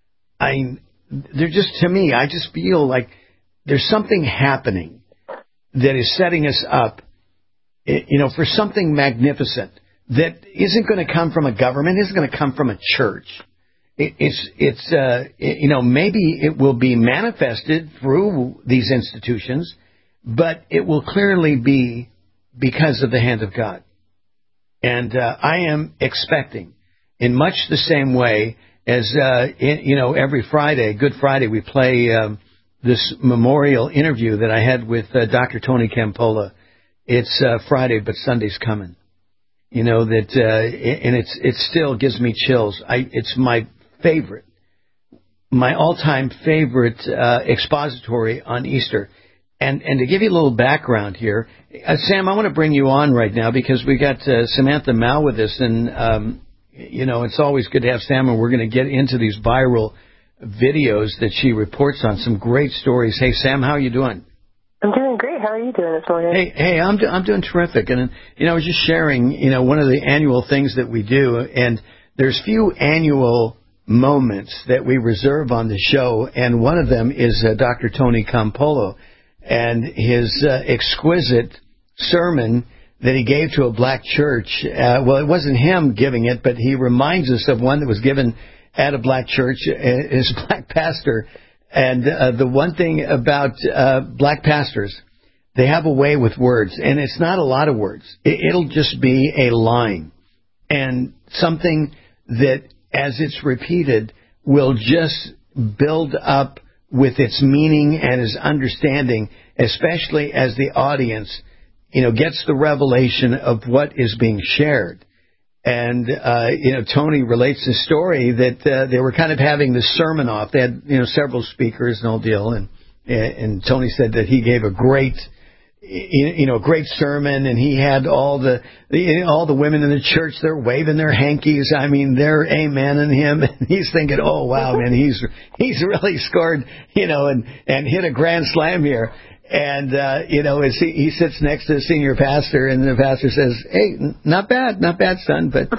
To me, I just feel like there's something happening that is setting us up, for something magnificent that isn't going to come from a government, isn't going to come from a church. Maybe it will be manifested through these institutions, but it will clearly be because of the hand of God. And I am expecting, in much the same way as, every Friday, Good Friday, we play this memorial interview that I had with Dr. Tony Campola. It's Friday, but Sunday's coming. And it still gives me chills. It's my favorite, my all-time favorite expository on Easter. And to give you a little background here, Sam, I want to bring you on right now because we got Samantha Mao with us, and it's always good to have Sam, and we're going to get into these viral videos that she reports on, some great stories. Hey, Sam, how are you doing? I'm doing great. How are you doing this morning? Hey, I'm doing terrific. And, I was just sharing, one of the annual things that we do, and there's few annual moments that we reserve on the show, and one of them is Dr. Tony Campolo and his exquisite sermon that he gave to a black church. Well, it wasn't him giving it, but he reminds us of one that was given at a black church, his black pastor. And the one thing about black pastors, they have a way with words, and it's not a lot of words. It'll just be a line and something that, as it's repeated, will just build up with its meaning and its understanding, especially as the audience, gets the revelation of what is being shared. And, Tony relates the story that they were kind of having the sermon off. They had, several speakers and all deal. And Tony said that he gave a great sermon, and he had all the women in the church, they're waving their hankies. I mean, they're amening him. And he's thinking, oh, wow, man, he's really scored, and hit a grand slam here. And, as he sits next to the senior pastor, and the pastor says, hey, not bad, son, but,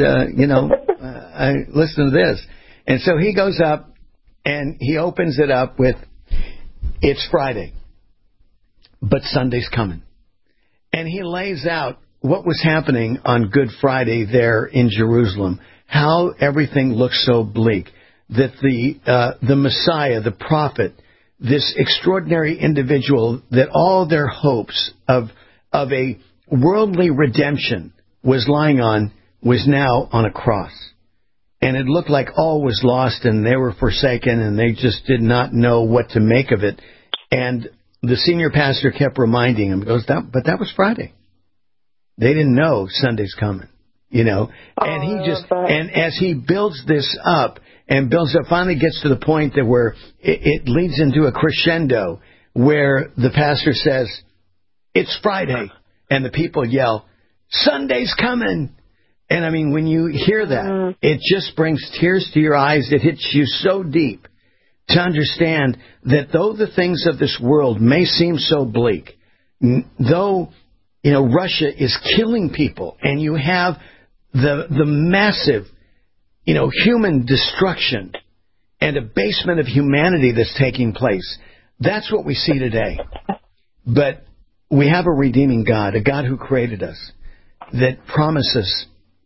I listen to this. And so he goes up and he opens it up with, it's Friday, but Sunday's coming. And he lays out what was happening on Good Friday there in Jerusalem, how everything looks so bleak, that the Messiah, the prophet, this extraordinary individual that all their hopes of a worldly redemption was lying on, was now on a cross. And it looked like all was lost, and they were forsaken, and they just did not know what to make of it. And the senior pastor kept reminding him, but that was Friday. They didn't know Sunday's coming, And and as he builds this up, finally gets to the point that where it leads into a crescendo where the pastor says, it's Friday, and the people yell, Sunday's coming. And I mean, when you hear that, it just brings tears to your eyes. It hits you so deep to understand that though the things of this world may seem so bleak, though, Russia is killing people, and you have the massive, human destruction and abasement of humanity that's taking place. That's what we see today. But we have a redeeming God, a God who created us, that promises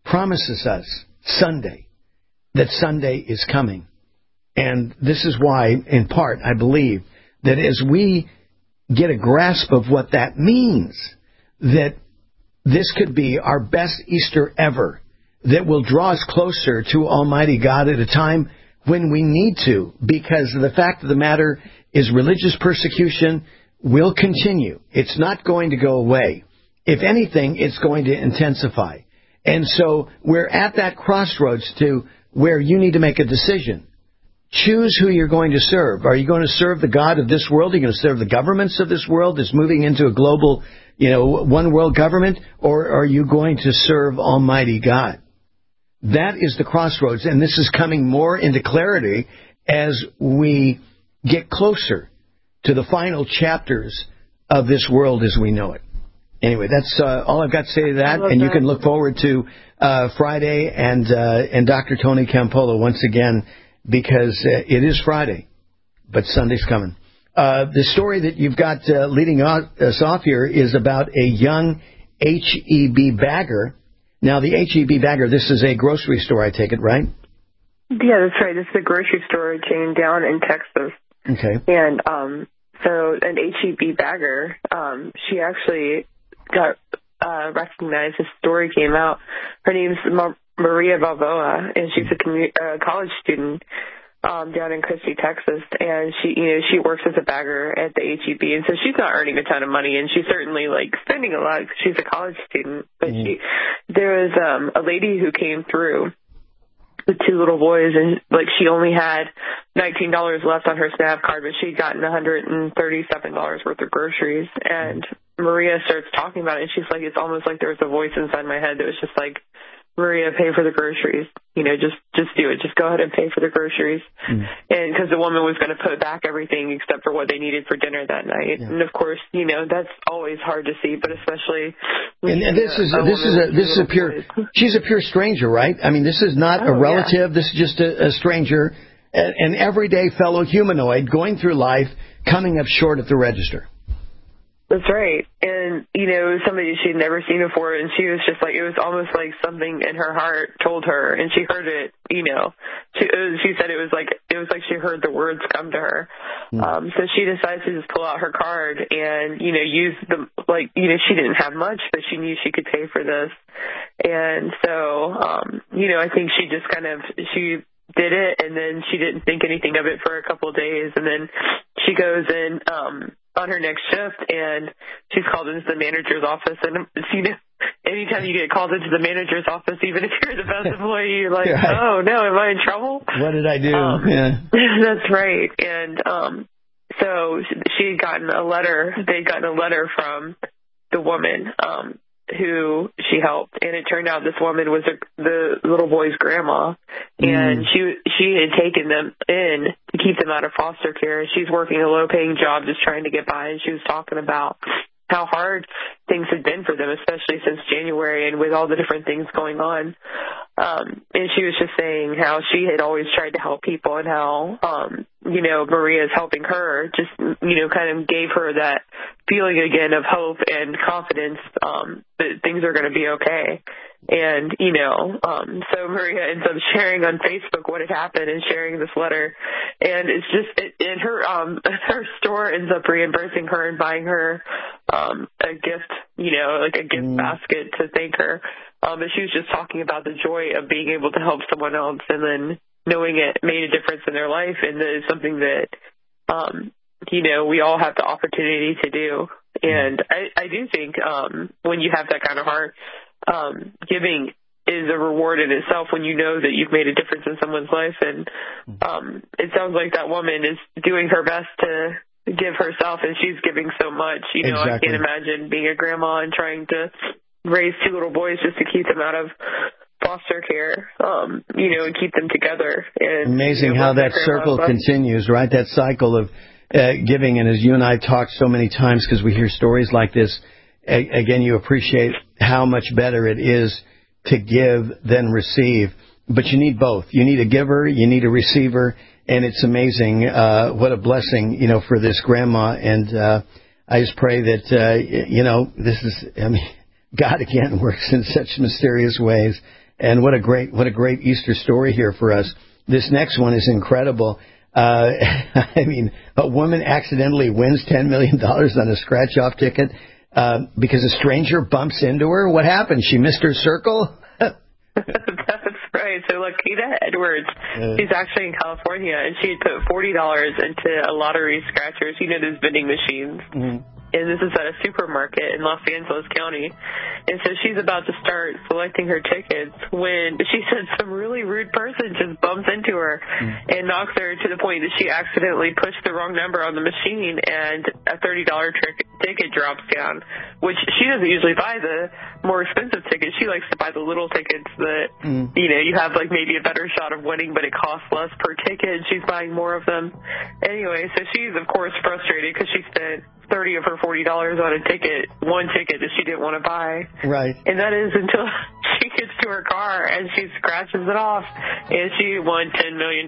us Sunday, that Sunday is coming. And this is why, in part, I believe that as we get a grasp of what that means, that this could be our best Easter ever, that will draw us closer to Almighty God at a time when we need to, because the fact of the matter is religious persecution will continue. It's not going to go away. If anything, it's going to intensify. And so we're at that crossroads to where you need to make a decision. Choose who you're going to serve. Are you going to serve the God of this world? Are you going to serve the governments of this world that's moving into a global, one world government? Or are you going to serve Almighty God? That is the crossroads, and this is coming more into clarity as we get closer to the final chapters of this world as we know it. Anyway, that's all I've got to say to that, and you can look forward to Friday and Dr. Tony Campolo once again, because it is Friday, but Sunday's coming. The story that you've got leading us off here is about a young H-E-B bagger. Now, the H-E-B bagger, this is a grocery store, I take it, right? Yeah, that's right. This is a grocery store chain down in Texas. Okay. And so an H-E-B bagger, she actually got recognized. The story came out. Her name's Maria Balboa, and she's a college student down in Christie, Texas, and she works as a bagger at the H-E-B, and so she's not earning a ton of money, and she's certainly spending a lot because she's a college student. But there was a lady who came through with two little boys, and she only had $19 left on her SNAP card, but she'd gotten $137 worth of groceries. And Maria starts talking about it, and she's like, it's almost like there was a voice inside my head that was just like, Maria, pay for the groceries. Just do it. Just go ahead and pay for the groceries. And because the woman was going to put back everything except for what they needed for dinner that night. Yeah. And of course, that's always hard to see, but especially. And this is a pure. She's a pure stranger, right? I mean, this is not a relative. Yeah. This is just a stranger, an everyday fellow humanoid going through life, coming up short at the register. That's right. And, somebody she'd never seen before, and she was just it was almost like something in her heart told her, and she heard it, she said it was like she heard the words come to her. So she decided to just pull out her card and, use she didn't have much, but she knew she could pay for this. And so, I think she just she did it, and then she didn't think anything of it for a couple of days, and then she goes in on her next shift, and she's called into the manager's office. And, anytime you get called into the manager's office, even if you're the best employee, you're like, oh, no, am I in trouble? What did I do? That's right. And so she had gotten a letter. They'd gotten a letter from the woman who she helped, and it turned out this woman was the little boy's grandma, and she had taken them in to keep them out of foster care. She's working a low-paying job just trying to get by, and she was talking about how hard things had been for them, especially since January and with all the different things going on. And she was just saying how she had always tried to help people, and how, Maria's helping her just, kind of gave her that feeling again of hope and confidence that things are going to be okay. And, so Maria ends up sharing on Facebook what had happened and sharing this letter. And it's just, and her store ends up reimbursing her and buying her a gift, like a gift basket to thank her. But she was just talking about the joy of being able to help someone else, and then knowing it made a difference in their life, and that is something that, we all have the opportunity to do. And I do think when you have that kind of heart, giving is a reward in itself when you know that you've made a difference in someone's life. And it sounds like that woman is doing her best to give herself, and she's giving so much. Exactly. I can't imagine being a grandma and trying to raise two little boys just to keep them out of foster care, and keep them together. And, amazing how that circle continues, right? That cycle of giving. And as you and I have talked so many times, because we hear stories like this, again, you appreciate how much better it is to give than receive. But you need both. You need a giver, you need a receiver, and it's amazing what a blessing, for this grandma. And I just pray that, this is, God again works in such mysterious ways. And what a great Easter story here for us. This next one is incredible. A woman accidentally wins $10 million on a scratch-off ticket because a stranger bumps into her. What happened? She missed her circle? That's right. So Lakita Edwards, she's actually in California, and she had put $40 into a lottery scratchers, those vending machines. Mm-hmm. And this is at a supermarket in Los Angeles County. And so she's about to start selecting her tickets when she said some really rude person just bumps into her and knocks her to the point that she accidentally pushed the wrong number on the machine, and a $30 ticket drops down, which she doesn't usually buy the more expensive tickets. She likes to buy the little tickets that, you have maybe a better shot of winning, but it costs less per ticket. She's buying more of them. Anyway, so she's, of course, frustrated because she spent $30 of her $40 on one ticket that she didn't want to buy. Right. And that is until she gets to her car and she scratches it off, and she won $10 million.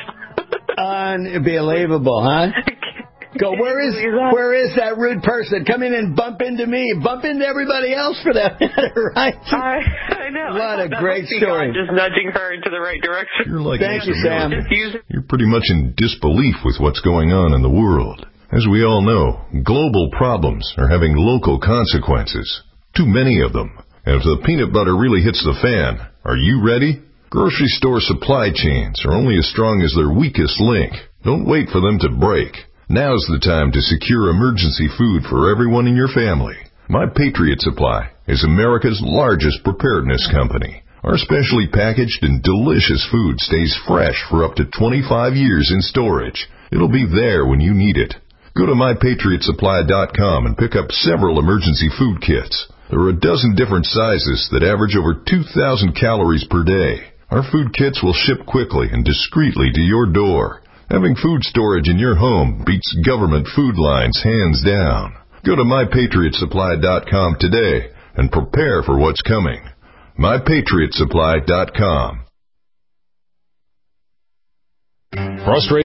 Unbelievable, huh? Go, where is that rude person? Come in and bump into me. Bump into everybody else for that matter, right? I know. What a great story. God just nudging her into the right direction. Thank you, Sam. You're pretty much in disbelief with what's going on in the world. As we all know, global problems are having local consequences. Too many of them. And if the peanut butter really hits the fan, are you ready? Grocery store supply chains are only as strong as their weakest link. Don't wait for them to break. Now's the time to secure emergency food for everyone in your family. My Patriot Supply is America's largest preparedness company. Our specially packaged and delicious food stays fresh for up to 25 years in storage. It'll be there when you need it. Go to MyPatriotSupply.com and pick up several emergency food kits. There are a dozen different sizes that average over 2,000 calories per day. Our food kits will ship quickly and discreetly to your door. Having food storage in your home beats government food lines hands down. Go to MyPatriotSupply.com today and prepare for what's coming. MyPatriotSupply.com. Frustrated